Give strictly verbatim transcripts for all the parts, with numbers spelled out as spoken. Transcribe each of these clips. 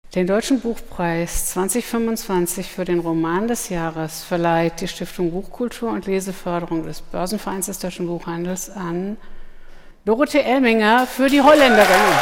Den Deutschen Buchpreis zwanzig fünfundzwanzig für den Roman des Jahres verleiht die Stiftung Buchkultur und Leseförderung des Börsenvereins des Deutschen Buchhandels an Dorothee Elminger für Die Holländerin.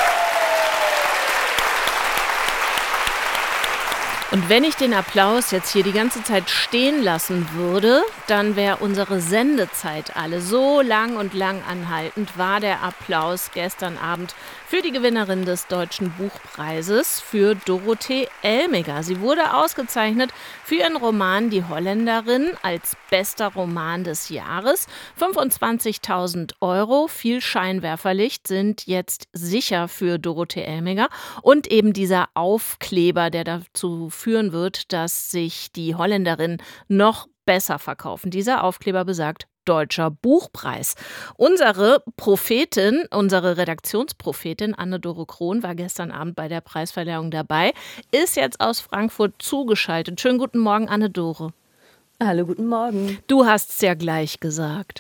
Und wenn ich den Applaus jetzt hier die ganze Zeit stehen lassen würde, dann wäre unsere Sendezeit alle. So lang und lang anhaltend war der Applaus gestern Abend für die Gewinnerin des Deutschen Buchpreises, für Dorothee Elminger. Sie wurde ausgezeichnet für ihren Roman Die Holländerin als bester Roman des Jahres. fünfundzwanzigtausend Euro, viel Scheinwerferlicht sind jetzt sicher für Dorothee Elminger. Und eben dieser Aufkleber, der dazu führen wird, dass sich die Holländerin noch besser verkaufen. Dieser Aufkleber besagt Deutscher Buchpreis. Unsere Prophetin, unsere Redaktionsprophetin Anne-Dore Krohn war gestern Abend bei der Preisverleihung dabei, ist jetzt aus Frankfurt zugeschaltet. Schönen guten Morgen, Anne-Dore. Hallo, guten Morgen. Du hast es ja gleich gesagt.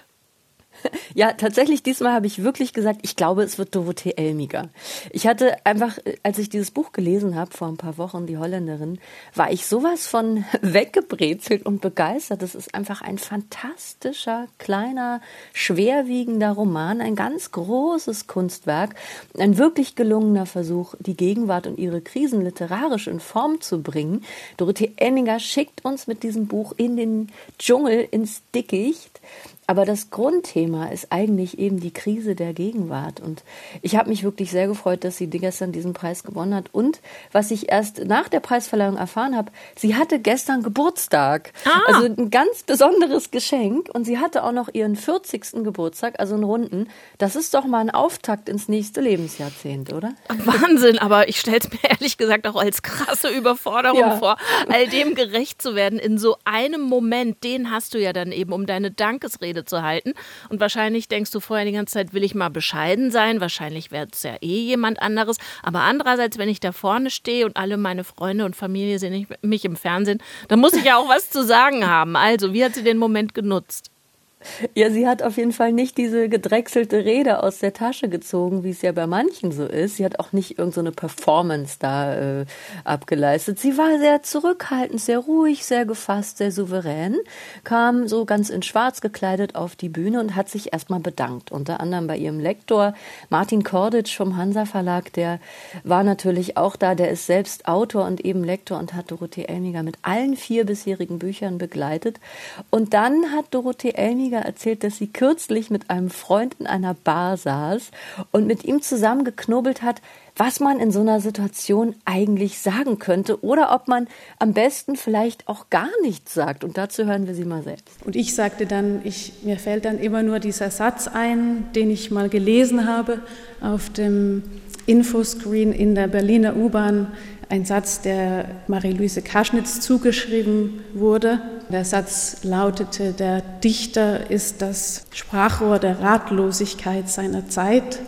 Ja, tatsächlich, diesmal habe ich wirklich gesagt, ich glaube, es wird Dorothee Elminger. Ich hatte einfach, als ich dieses Buch gelesen habe, vor ein paar Wochen, Die Holländerin, war ich sowas von weggebrezelt und begeistert. Das ist einfach ein fantastischer, kleiner, schwerwiegender Roman, ein ganz großes Kunstwerk, ein wirklich gelungener Versuch, die Gegenwart und ihre Krisen literarisch in Form zu bringen. Dorothee Elminger schickt uns mit diesem Buch in den Dschungel, ins Dickicht. Aber das Grundthema ist eigentlich eben die Krise der Gegenwart. Und ich habe mich wirklich sehr gefreut, dass sie gestern diesen Preis gewonnen hat. Und was ich erst nach der Preisverleihung erfahren habe, sie hatte gestern Geburtstag. Ah. Also ein ganz besonderes Geschenk. Und sie hatte auch noch ihren vierzigsten Geburtstag, also einen runden. Das ist doch mal ein Auftakt ins nächste Lebensjahrzehnt, oder? Wahnsinn, aber ich stelle es mir ehrlich gesagt auch als krasse Überforderung ja. vor, all dem gerecht zu werden in so einem Moment. Den hast du ja dann eben, um deine Dankesrede zu halten. Und wahrscheinlich denkst du vorher die ganze Zeit, will ich mal bescheiden sein? Wahrscheinlich wäre es ja eh jemand anderes. Aber andererseits, wenn ich da vorne stehe und alle meine Freunde und Familie sehen mich im Fernsehen, dann muss ich ja auch was zu sagen haben. Also, wie hat sie den Moment genutzt? Ja, sie hat auf jeden Fall nicht diese gedrechselte Rede aus der Tasche gezogen, wie es ja bei manchen so ist. Sie hat auch nicht irgend so eine Performance da äh, abgeleistet. Sie war sehr zurückhaltend, sehr ruhig, sehr gefasst, sehr souverän, kam so ganz in schwarz gekleidet auf die Bühne und hat sich erstmal bedankt. Unter anderem bei ihrem Lektor Martin Korditsch vom Hansa Verlag, der war natürlich auch da, der ist selbst Autor und eben Lektor und hat Dorothee Elminger mit allen vier bisherigen Büchern begleitet. Und dann hat Dorothee Elminger erzählt, dass sie kürzlich mit einem Freund in einer Bar saß und mit ihm zusammen geknobelt hat, was man in so einer Situation eigentlich sagen könnte oder ob man am besten vielleicht auch gar nichts sagt. Und dazu hören wir sie mal selbst. Und ich sagte dann, ich, mir fällt dann immer nur dieser Satz ein, den ich mal gelesen habe auf dem Infoscreen in der Berliner U-Bahn. Ein Satz, der Marie-Louise Kaschnitz zugeschrieben wurde. Der Satz lautete, der Dichter ist das Sprachrohr der Ratlosigkeit seiner Zeit.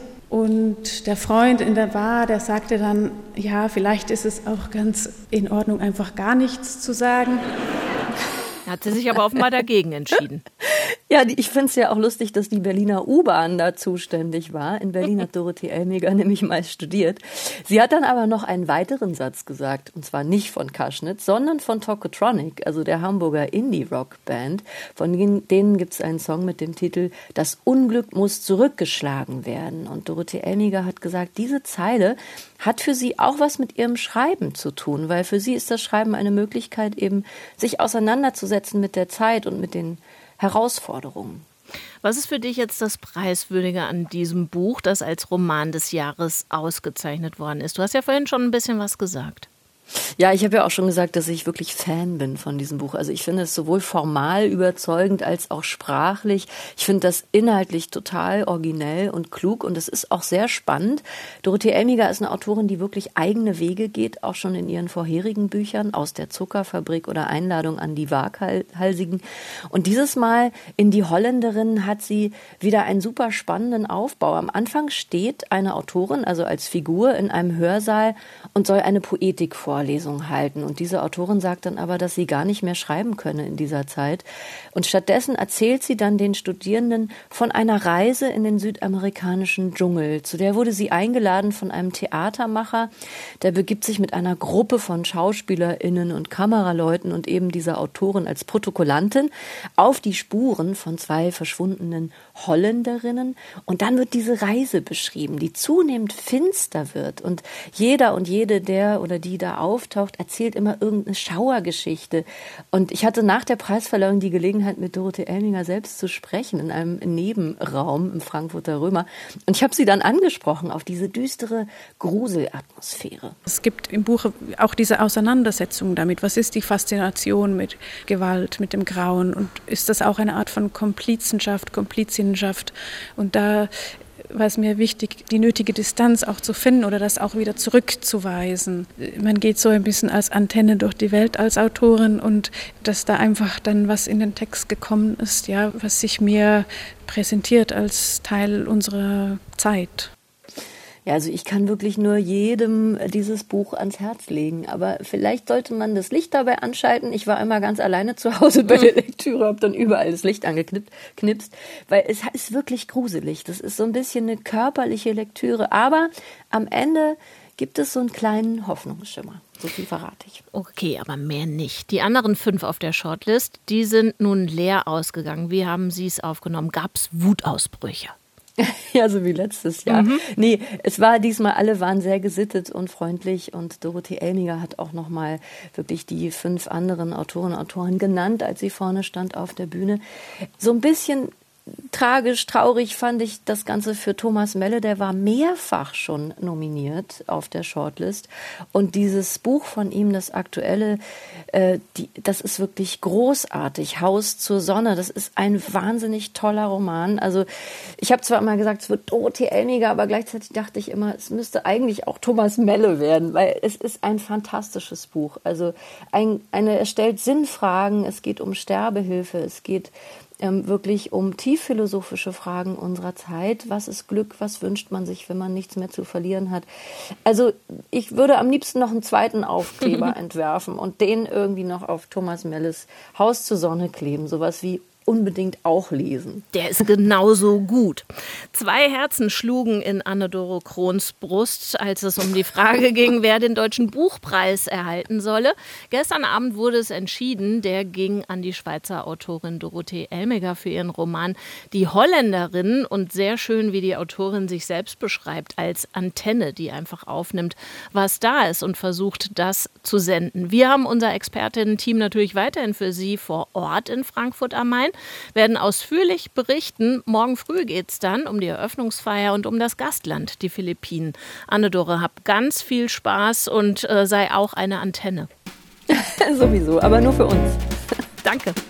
Und der Freund in der Bar, der sagte dann, ja, vielleicht ist es auch ganz in Ordnung, einfach gar nichts zu sagen. Hat sie sich aber offenbar dagegen entschieden. Ja, ich finde es ja auch lustig, dass die Berliner U-Bahn da zuständig war. In Berlin hat Dorothee Elminger nämlich mal studiert. Sie hat dann aber noch einen weiteren Satz gesagt, und zwar nicht von Kaschnitz, sondern von Tokotronic, also der Hamburger Indie-Rock-Band. Von denen gibt es einen Song mit dem Titel Das Unglück muss zurückgeschlagen werden. Und Dorothee Elminger hat gesagt, diese Zeile hat für sie auch was mit ihrem Schreiben zu tun, weil für sie ist das Schreiben eine Möglichkeit, eben sich auseinanderzusetzen mit der Zeit und mit den Herausforderungen. Was ist für dich jetzt das Preiswürdige an diesem Buch, das als Roman des Jahres ausgezeichnet worden ist? Du hast ja vorhin schon ein bisschen was gesagt. Ja, ich habe ja auch schon gesagt, dass ich wirklich Fan bin von diesem Buch. Also ich finde es sowohl formal überzeugend als auch sprachlich. Ich finde das inhaltlich total originell und klug und es ist auch sehr spannend. Dorothee Elminger ist eine Autorin, die wirklich eigene Wege geht, auch schon in ihren vorherigen Büchern, Aus der Zuckerfabrik oder Einladung an die Waghalsigen. Und dieses Mal in Die Holländerin hat sie wieder einen super spannenden Aufbau. Am Anfang steht eine Autorin, also als Figur, in einem Hörsaal und soll eine Poetik vortragen. Vorlesungen halten. Und diese Autorin sagt dann aber, dass sie gar nicht mehr schreiben könne in dieser Zeit. Und stattdessen erzählt sie dann den Studierenden von einer Reise in den südamerikanischen Dschungel. Zu der wurde sie eingeladen von einem Theatermacher. Der begibt sich mit einer Gruppe von SchauspielerInnen und Kameraleuten und eben dieser Autorin als Protokollantin auf die Spuren von zwei verschwundenen Holländerinnen. Und dann wird diese Reise beschrieben, die zunehmend finster wird. Und jeder und jede, der oder die da auftaucht, erzählt immer irgendeine Schauergeschichte. Und ich hatte nach der Preisverleihung die Gelegenheit, mit Dorothee Elminger selbst zu sprechen in einem Nebenraum im Frankfurter Römer. Und ich habe sie dann angesprochen auf diese düstere Gruselatmosphäre. Es gibt im Buch auch diese Auseinandersetzung damit. Was ist die Faszination mit Gewalt, mit dem Grauen? Und ist das auch eine Art von Komplizenschaft, Komplizinnenschaft? Und da war es mir wichtig, die nötige Distanz auch zu finden oder das auch wieder zurückzuweisen. Man geht so ein bisschen als Antenne durch die Welt als Autorin und dass da einfach dann was in den Text gekommen ist, ja, was sich mir präsentiert als Teil unserer Zeit. Ja, also ich kann wirklich nur jedem dieses Buch ans Herz legen. Aber vielleicht sollte man das Licht dabei anschalten. Ich war immer ganz alleine zu Hause bei der Lektüre, habe dann überall das Licht angeknipst, weil es ist wirklich gruselig. Das ist so ein bisschen eine körperliche Lektüre. Aber am Ende gibt es so einen kleinen Hoffnungsschimmer. So viel verrate ich. Okay, aber mehr nicht. Die anderen fünf auf der Shortlist, die sind nun leer ausgegangen. Wie haben Sie es aufgenommen? Gab es Wutausbrüche? Ja, so wie letztes Jahr. Mhm. Nee, es war diesmal, alle waren sehr gesittet und freundlich und Dorothee Elminger hat auch nochmal wirklich die fünf anderen Autoren und Autoren genannt, als sie vorne stand auf der Bühne. So ein bisschen tragisch, traurig fand ich das Ganze für Thomas Melle, der war mehrfach schon nominiert auf der Shortlist und dieses Buch von ihm, das aktuelle, äh, die, das ist wirklich großartig, Haus zur Sonne, das ist ein wahnsinnig toller Roman, also ich habe zwar immer gesagt, es wird Dorothee Elminger, aber gleichzeitig dachte ich immer, es müsste eigentlich auch Thomas Melle werden, weil es ist ein fantastisches Buch, also ein, eine, es stellt Sinnfragen, es geht um Sterbehilfe, es geht Ähm, wirklich um tiefphilosophische Fragen unserer Zeit. Was ist Glück? Was wünscht man sich, wenn man nichts mehr zu verlieren hat? Also ich würde am liebsten noch einen zweiten Aufkleber entwerfen und den irgendwie noch auf Thomas Melles Haus zur Sonne kleben. Sowas wie unbedingt auch lesen. Der ist genauso gut. Zwei Herzen schlugen in Anne-Dore Krohns Brust, als es um die Frage ging, wer den Deutschen Buchpreis erhalten solle. Gestern Abend wurde es entschieden, der ging an die Schweizer Autorin Dorothee Elminger für ihren Roman Die Holländerin und sehr schön, wie die Autorin sich selbst beschreibt, als Antenne, die einfach aufnimmt, was da ist und versucht, das zu senden. Wir haben unser Expertinnen-Team natürlich weiterhin für Sie vor Ort in Frankfurt am Main, werden ausführlich berichten. Morgen früh geht es dann um die Eröffnungsfeier und um das Gastland, die Philippinen. Anne-Dore, hab ganz viel Spaß und äh, sei auch eine Antenne. Sowieso, aber nur für uns. Danke.